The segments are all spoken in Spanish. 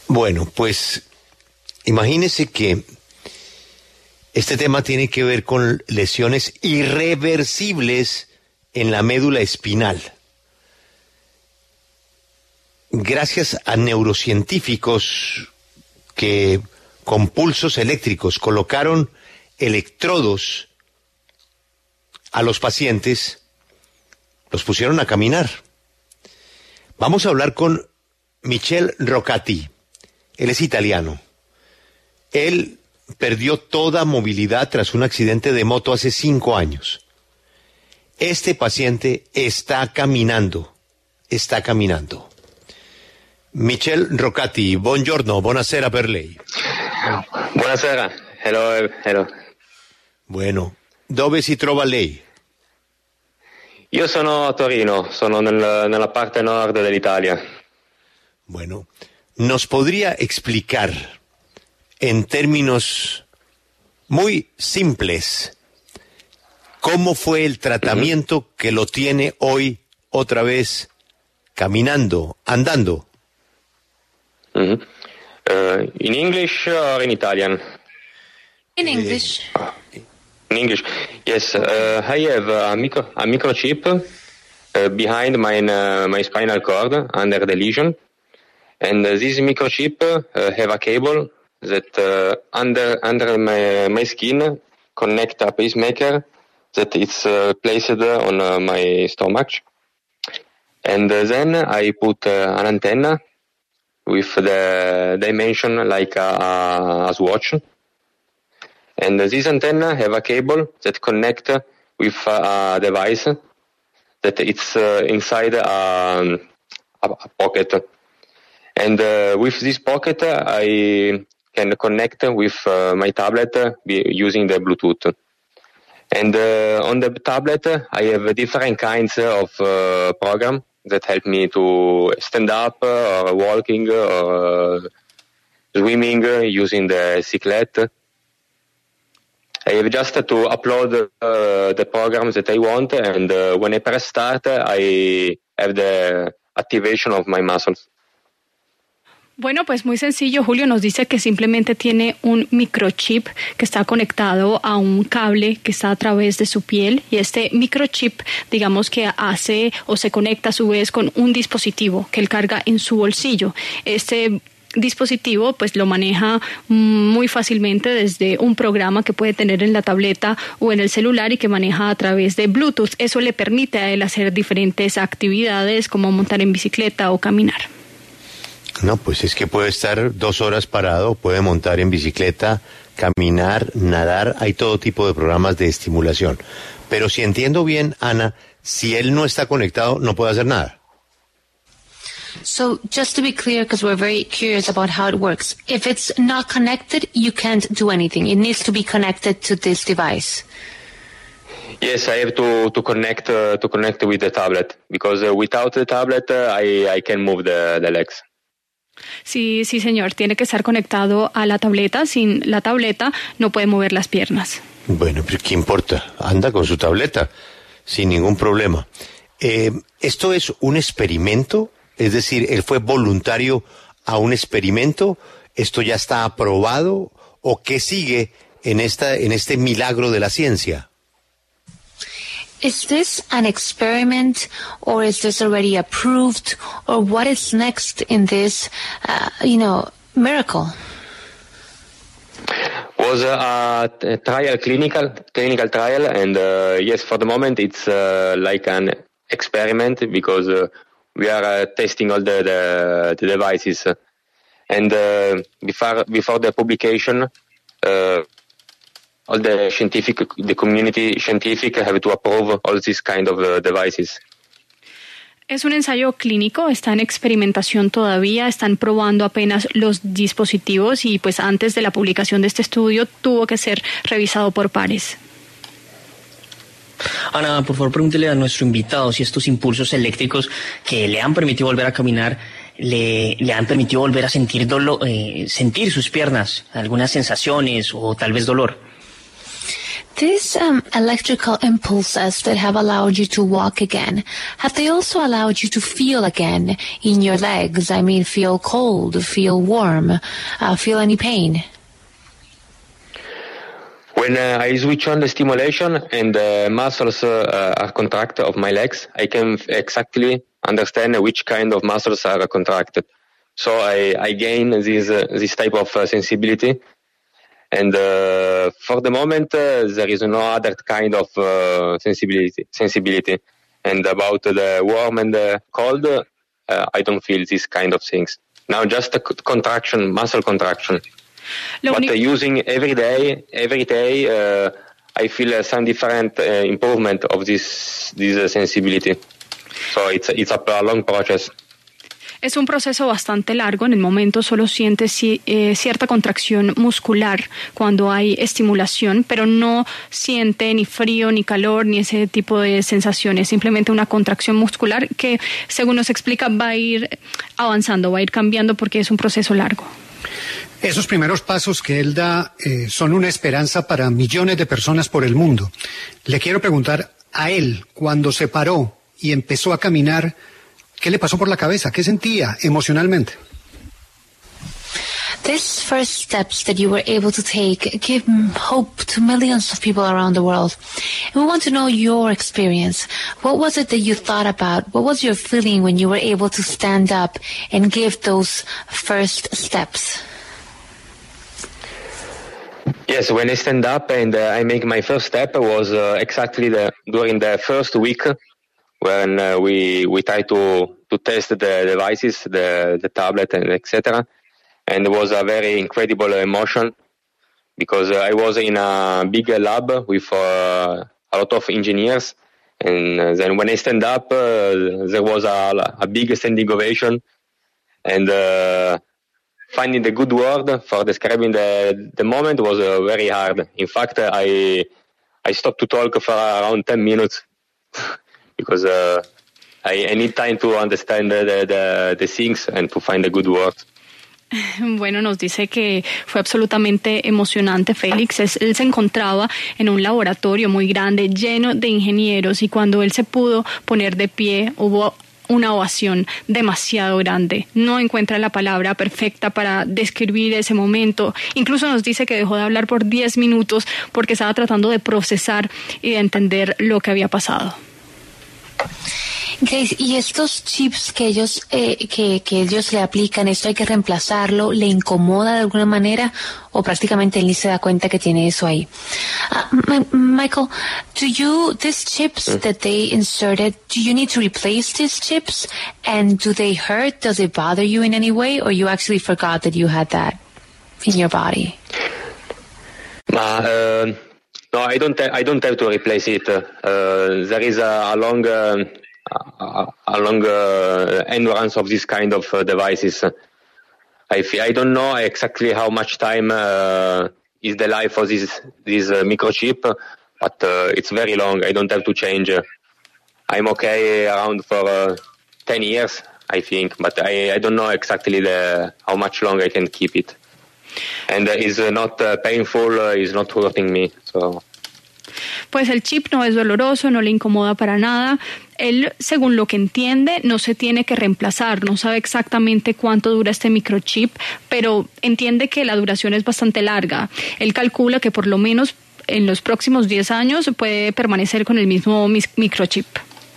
Bueno, pues imagínese que este tema tiene que ver con lesiones irreversibles en la médula espinal. Gracias a neurocientíficos que con pulsos eléctricos colocaron electrodos a los pacientes, los pusieron a caminar. Vamos a hablar con Michel Roccati. Él es italiano. Él perdió toda movilidad tras un accidente de moto hace 5 años. Este paciente está caminando. Michel Roccati, buongiorno, buonasera per lei. Buonasera, hello. Bueno, dove si trova lei? Io sono a Torino, sono nella parte nord dell'Italia. Bueno, ¿nos podría explicar en términos muy simples cómo fue el tratamiento que lo tiene hoy otra vez caminando, andando? In English or in Italian? In English. In English, yes. I have a microchip behind my spinal cord under the lesion, and this microchip have a cable that under my skin connect a pacemaker that is placed on my stomach, and then I put an antenna with the dimension like a watch. And this antenna have a cable that connect with a device that it's inside a pocket. And with this pocket, I can connect with my tablet using the Bluetooth. And on the tablet, I have different kinds of program that help me to stand up or walking or swimming using the cyclette. I have just to upload the programs that I want, and when I press start, I have the activation of my muscles. Bueno, pues muy sencillo. Julio nos dice que simplemente tiene un microchip que está conectado a un cable que está a través de su piel, y este microchip, digamos que hace o se conecta a su vez con un dispositivo que él carga en su bolsillo. Este dispositivo pues lo maneja muy fácilmente desde un programa que puede tener en la tableta o en el celular y que maneja a través de Bluetooth. Eso le permite a él hacer diferentes actividades como montar en bicicleta o caminar. No, pues es que puede estar 2 horas parado, puede montar en bicicleta, caminar, nadar, hay todo tipo de programas de estimulación. Pero si entiendo bien, Ana, si él no está conectado, no puede hacer nada. So just to be clear, because we're very curious about how it works, if it's not connected, you can't do anything. It needs to be connected to this device. Yes, I have to connect with the tablet, because without the tablet, I can move the legs. Sí, señor, tiene que estar conectado a la tableta. Sin la tableta no puede mover las piernas. Bueno, pero ¿qué importa? Anda con su tableta, sin ningún problema. ¿Esto es un experimento? Es decir, ¿él fue voluntario a un experimento? ¿Esto ya está aprobado? ¿O qué sigue en este milagro de la ciencia? Is this an experiment, or is this already approved, or what is next in this, miracle? Was a trial, clinical trial, and yes, for the moment it's like an experiment, because we are testing all the devices, and before the publication, all the community scientific have to approve all these kind of devices. Es un ensayo clínico, está en experimentación todavía, están probando apenas los dispositivos y pues antes de la publicación de este estudio tuvo que ser revisado por pares. Ana, por favor, pregúntele a nuestro invitado si estos impulsos eléctricos que le han permitido volver a caminar le han permitido volver a sentir sentir sus piernas, algunas sensaciones o tal vez dolor. These electrical impulses that have allowed you to walk again, have they also allowed you to feel again in your legs? I mean, feel cold, feel warm, feel any pain? When I switch on the stimulation and the muscles are contracted of my legs, I can exactly understand which kind of muscles are contracted. So I gain this type of sensibility. And for the moment, there is no other kind of sensibility. And about the warm and the cold, I don't feel this kind of things. Now just a contraction, muscle contraction. But using every day, I feel some different improvement of this sensibility. So it's a long process. Es un proceso bastante largo. En el momento solo siente cierta contracción muscular cuando hay estimulación, pero no siente ni frío, ni calor, ni ese tipo de sensaciones. Simplemente una contracción muscular que, según nos explica, va a ir avanzando, va a ir cambiando porque es un proceso largo. Esos primeros pasos que él da son una esperanza para millones de personas por el mundo. Le quiero preguntar a él, cuando se paró y empezó a caminar, ¿qué le pasó por la cabeza? ¿Qué sentía emocionalmente? These first steps that you were able to take give hope to millions of people around the world. And we want to know your experience. What was it that you thought about? What was your feeling when you were able to stand up and give those first steps? Yes, when I stand up and I make my first step was exactly during the first week when we try to test the devices, the tablet, and etc. And it was a very incredible emotion because I was in a big lab with a lot of engineers. And then when I stand up, there was a big standing ovation. And finding the good word for describing the moment was very hard. In fact, I stopped to talk for around 10 minutes because I need time to understand the things and to find a good word. Bueno, nos dice que fue absolutamente emocionante, Félix. Él se encontraba en un laboratorio muy grande, lleno de ingenieros, y cuando él se pudo poner de pie, hubo una ovación demasiado grande. No encuentra la palabra perfecta para describir ese momento. Incluso nos dice que dejó de hablar por 10 minutos porque estaba tratando de procesar y de entender lo que había pasado. Grace, ¿y estos chips que ellos le aplican, esto hay que reemplazarlo, le incomoda de alguna manera o prácticamente él ni se da cuenta que tiene eso ahí? Michael, these chips that they inserted, do you need to replace these chips? And do they hurt? Does it bother you in any way? Or you actually forgot that you had that in your body? No, I don't have to replace it. There is a long endurance of this kind of devices. I don't know exactly how much time is the life of this microchip, but it's very long. I don't have to change. I'm okay around for 10 years, I think, but I don't know exactly how much long I can keep it. And it's not painful, it's not hurting me, so... Pues el chip no es doloroso, no le incomoda para nada. Él, según lo que entiende, no se tiene que reemplazar, no sabe exactamente cuánto dura este microchip, pero entiende que la duración es bastante larga. Él calcula que por lo menos en los próximos 10 años puede permanecer con el mismo microchip.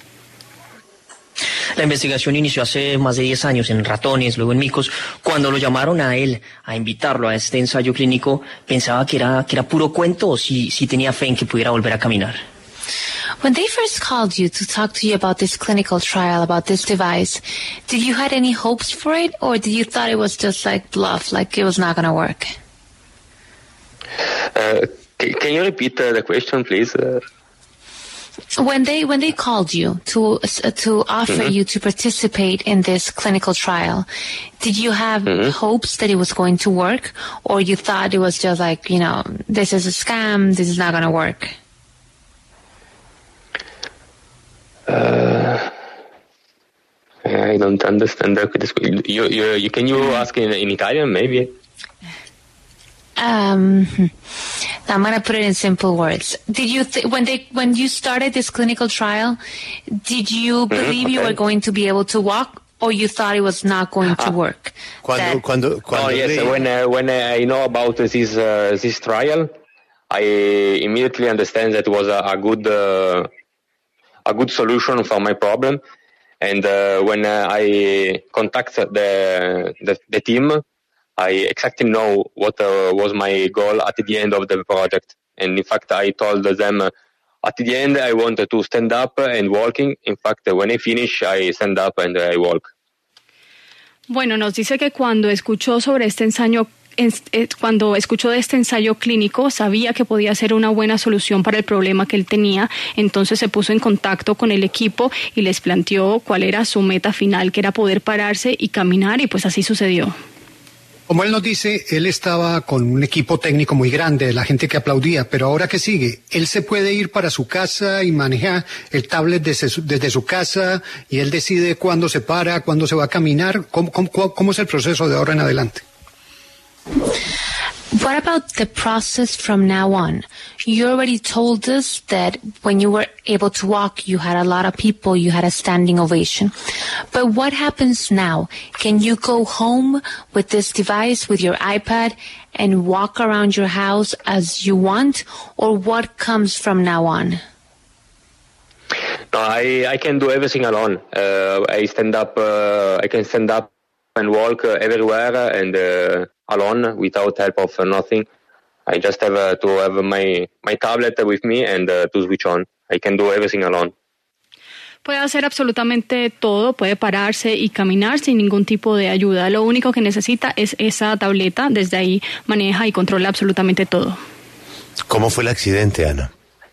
La investigación inició hace más de 10 años en ratones, luego en micos. Cuando lo llamaron a él, a invitarlo a este ensayo clínico, pensaba que era puro cuento o si tenía fe en que pudiera volver a caminar. When they first called you to talk to you about this clinical trial, about this device, did you had any hopes for it, or did you thought it was just like bluff, like it was not going to work? Can you repeat the question, please? When they called you to offer you to participate in this clinical trial, did you have hopes that it was going to work, or you thought it was just like, this is a scam, this is not going to work? I don't understand. Can you ask in Italian, maybe? I'm going to put it in simple words. Did you when you started this clinical trial, did you believe you were going to be able to walk, or you thought it was not going to work? Cuando yes. When I know about this trial, I immediately understand that it was a good solution for my problem. And when I contacted the team, I exactly know what was my goal at the end of the project. And in fact, I told them at the end I wanted to stand up and walking. In fact, when I finish, I stand up and I walk. Bueno, nos dice que cuando escuchó sobre este ensayo, cuando escuchó de este ensayo clínico, sabía que podía ser una buena solución para el problema que él tenía. Entonces se puso en contacto con el equipo y les planteó cuál era su meta final, que era poder pararse y caminar, y pues así sucedió. Como él nos dice, él estaba con un equipo técnico muy grande, la gente que aplaudía, pero ahora ¿qué sigue? Él se puede ir para su casa y maneja el tablet desde su casa, y él decide cuándo se para, cuándo se va a caminar. ¿Cómo es el proceso de ahora en adelante? What about the process from now on? You already told us that when you were able to walk, you had a lot of people, you had a standing ovation. But what happens now? Can you go home with this device, with your iPad, and walk around your house as you want? Or what comes from now on? No, I can do everything alone. I can stand up and walk everywhere and alone, without help of nothing. I just have to have my tablet with me and to switch on. I can do everything alone. Puede hacer absolutamente todo, puede pararse y caminar sin ningún tipo de ayuda. Lo único que necesita es esa tableta, desde ahí maneja y controla absolutamente todo. ¿Cómo fue el accidente, Ana?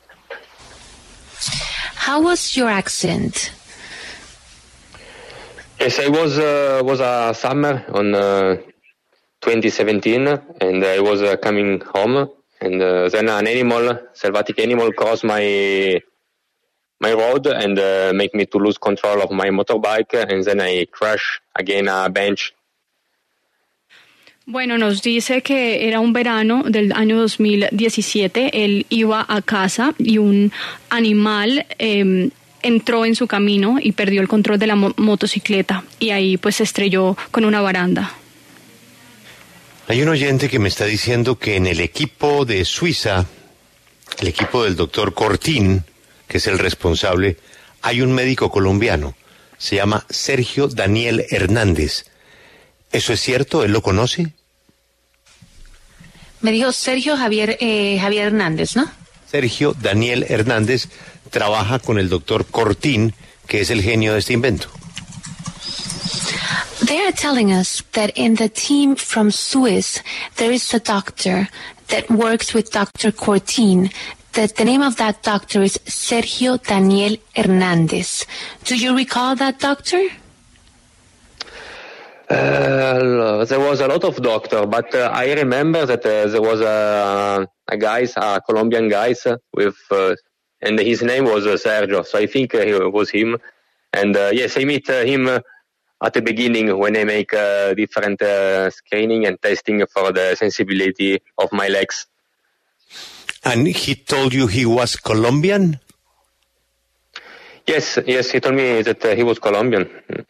How was your accident? Yes, I was a summer on 2017, and I was coming home, and then an selvatic animal crossed my road and make me to lose control of my motorbike, and then I crashed again a bench. Bueno, nos dice que era un verano del año 2017, él iba a casa y un animal entró en su camino y perdió el control de la motocicleta, y ahí pues se estrelló con una baranda. Hay un oyente que me está diciendo que en el equipo de Suiza, el equipo del doctor Cortín, que es el responsable, hay un médico colombiano, se llama Sergio Daniel Hernández. ¿Eso es cierto? ¿Él lo conoce? Me dijo Sergio Javier Hernández, ¿no? Sergio Daniel Hernández trabaja con el doctor Cortín, que es el genio de este invento. They are telling us that in the team from Swiss, there is a doctor that works with Dr. Cortin. That the name of that doctor is Sergio Daniel Hernández. Do you recall that doctor? There was a lot of doctors, but I remember that there was a Colombian guy with, and his name was Sergio. So I think it was him. And yes, I meet him at the beginning when I make different screening and testing for the sensibility of my legs. And he told you he was Colombian? Yes, he told me that he was Colombian.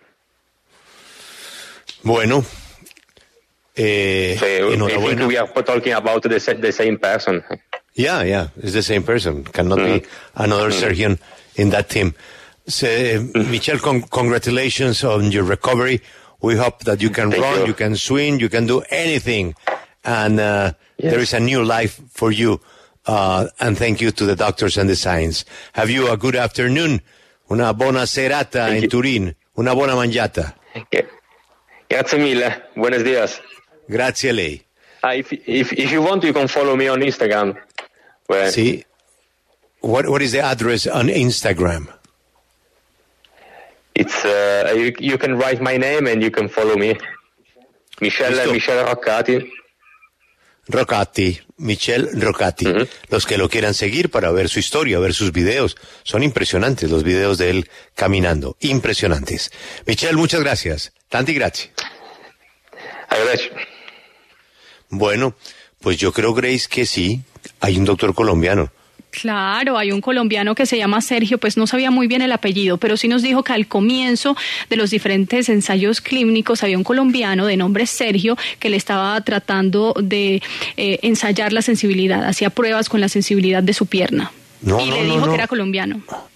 Bueno, so I think we are talking about the same person. Yeah, it's the same person. Cannot be another surgeon in that team. So, Michel, congratulations on your recovery. We hope that you can run, you can swim, you can do anything. And there is a new life for you. And thank you to the doctors and the science. Have you a good afternoon. Una buona serata in Turin. Una buona mangiata. Grazie mille. Buenos días. Grazie a lei. If you want, you can follow me on Instagram. See? What is the address on Instagram? It's you can write my name and you can follow me. Michel Roccati. Michel Roccati. Los que lo quieran seguir para ver su historia, ver sus videos. Son impresionantes los videos de él caminando. Impresionantes. Michel, muchas gracias. Tanti grazie. Arrivederci. Bueno, pues yo creo, Grace, que sí, hay un doctor colombiano. Claro, hay un colombiano que se llama Sergio, pues no sabía muy bien el apellido, pero sí nos dijo que al comienzo de los diferentes ensayos clínicos había un colombiano de nombre Sergio que le estaba tratando de ensayar la sensibilidad, hacía pruebas con la sensibilidad de su pierna. Le dijo que era colombiano.